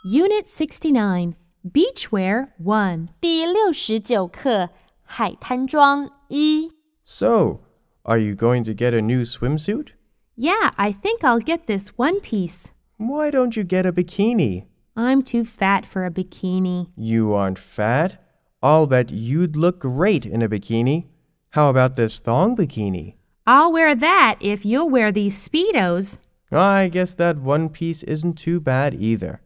Unit 69, Beachwear 1. 第69课海滩装1 So, are you going to get a new swimsuit? Yeah, I think I'll get this one piece. Why don't you get a bikini? I'm too fat for a bikini. You aren't fat. I'll bet you'd look great in a bikini. How about this thong bikini? I'll wear that if you'll wear these Speedos. I guess that one piece isn't too bad either.